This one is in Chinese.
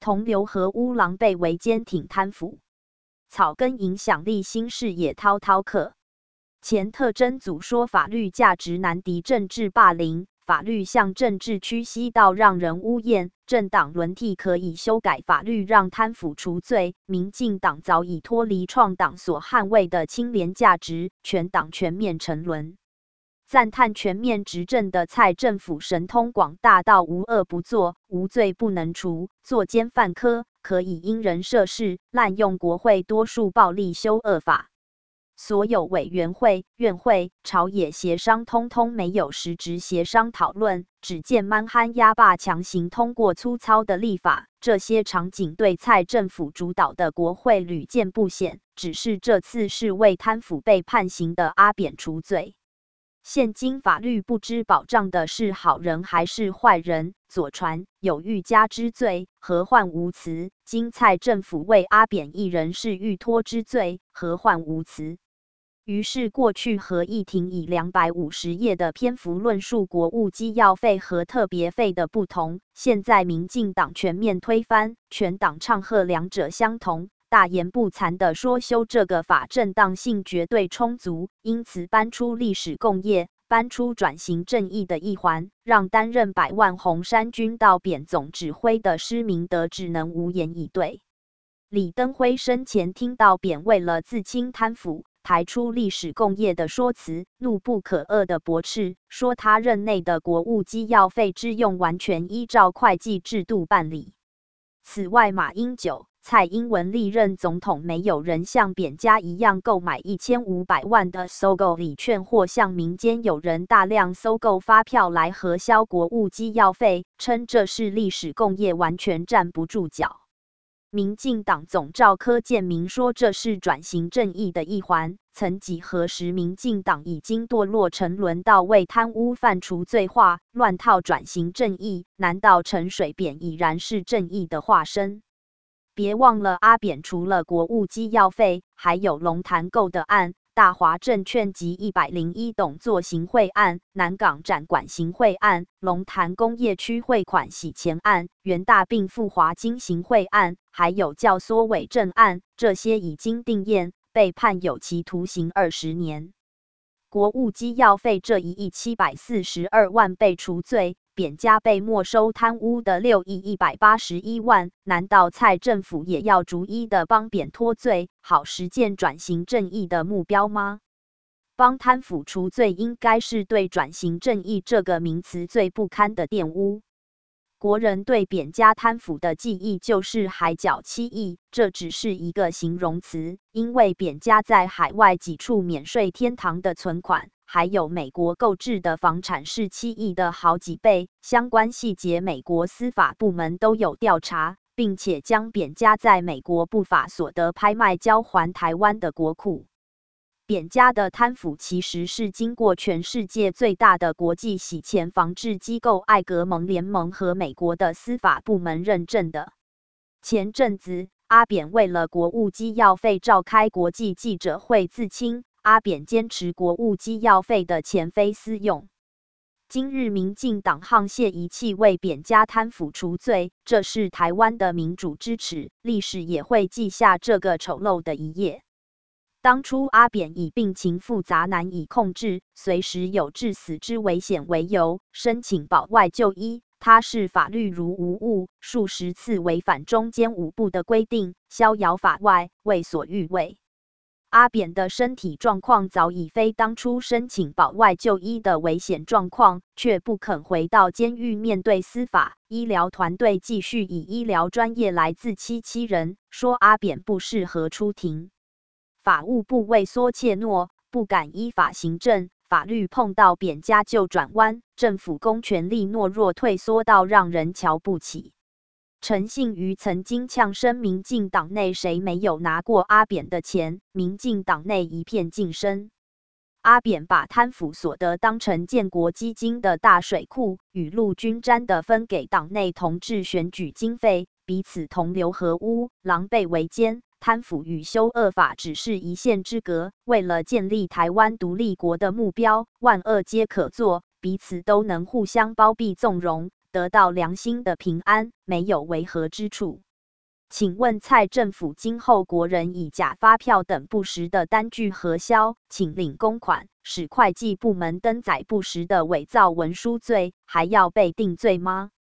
同流合污，狼狈为奸，挺贪腐。草根影响力新视野，滔滔客。前特侦组说，法律价值难敌政治霸凌，法律向政治屈膝到让人污厌，政党轮替可以修改法律让贪腐除罪。民进党早已脱离创党所捍卫的清廉价值，全党全面沉沦。赞叹全面执政的蔡政府神通广大到无恶不作，无罪不能除，作奸犯科，可以因人设事，滥用国会多数暴力修恶法。所有委员会、院会、朝野协商通通没有实质协商讨论，只见蛮憨压霸强行通过粗糙的立法，这些场景对蔡政府主导的国会屡见不鲜，只是这次是为贪腐被判刑的阿扁除罪。现今法律不知保障的是好人还是坏人，左传有欲加之罪，何患无辞？今蔡政府为阿扁一人是欲脱之罪，何患无辞？于是过去合议庭以250页的篇幅论述国务机要费和特别费的不同，现在民进党全面推翻，全党唱和两者相同。大言不惭地说修这个法正当性绝对充足，因此搬出历史共业，搬出转型正义的一环，让担任百万红衫军到扁总指挥的施明德只能无言以对。李登辉生前听到扁为了自清贪腐，抬出历史共业的说辞，怒不可遏地驳斥，说他任内的国务机要费之用完全依照会计制度办理。此外，马英九、蔡英文历任总统没有人像扁家一样购买1500万的收购礼券，或向民间有人大量收购发票来核销国务机要费，称这是历史共业，完全站不住脚。民进党总召柯建铭说这是转型正义的一环，曾几何时民进党已经堕落沉沦到为贪污犯除罪化，乱套转型正义，难道陈水扁已然是正义的化身？别忘了阿扁除了国务机要费，还有龙潭购的案、大华证券及101董座行贿案、南港展馆行贿案、龙潭工业区汇款洗钱案、元大并富华金行贿案，还有教唆伪证案，这些已经定验，被判有期徒刑20年。国务机要费这1亿742万被除罪，扁家被没收贪污的6亿181万，难道蔡政府也要逐一的帮扁脱罪，好实践转型正义的目标吗？帮贪腐除罪应该是对转型正义这个名词最不堪的玷污。国人对扁家贪腐的记忆就是海角7亿，这只是一个形容词，因为扁家在海外几处免税天堂的存款，还有美国购置的房产是7亿的好几倍，相关细节美国司法部门都有调查，并且将扁家在美国不法所得拍卖交还台湾的国库。扁家的贪腐其实是经过全世界最大的国际洗钱防治机构艾格蒙联盟和美国的司法部门认证的。前阵子，阿扁为了国务机要费召开国际记者会自清，阿扁坚持国务机要费的钱非私用。今日民进党沆瀣一气为扁家贪腐除罪，这是台湾的民主之耻，历史也会记下这个丑陋的一页。当初阿扁以病情复杂难以控制，随时有致死之危险为由，申请保外就医。他视法律如无物，数十次违反中间5部的规定，逍遥法外，为所欲为。阿扁的身体状况早已非当初申请保外就医的危险状况，却不肯回到监狱面对司法。医疗团队继续以医疗专业来自欺人，说阿扁不适合出庭。法务部畏缩怯懦，不敢依法行政，法律碰到扁家就转弯，政府公权力懦弱退缩到让人瞧不起。陈信瑜曾经呛声民进党内谁没有拿过阿扁的钱，民进党内一片噤声。阿扁把贪腐所得当成建国基金的大水库，雨露均沾地分给党内同志选举经费，彼此同流合污，狼狈为奸。贪腐与修恶法只是一线之隔，为了建立台湾独立国的目标，万恶皆可做，彼此都能互相包庇纵容，得到良心的平安，没有违和之处。 请问蔡政府今后国人以假发票等不实的单据核销，请领公款，使会计部门登载不实的伪造文书罪，还要被定罪吗？